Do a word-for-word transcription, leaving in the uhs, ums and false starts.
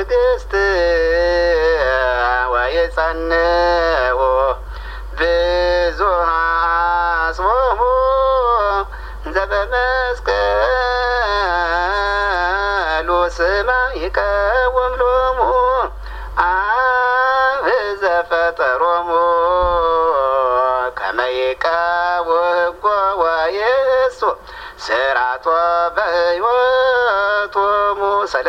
ትዕግስት ወይጸንዑ ብዙኃ አስቦሙ ዘበመስቀሉ ስማ ይቀውም ሎሙ አብ ዘፈጠሮሙ ከመ ይቀውምዎ ወየሱ ስርዓቶ በሕይወቶሙ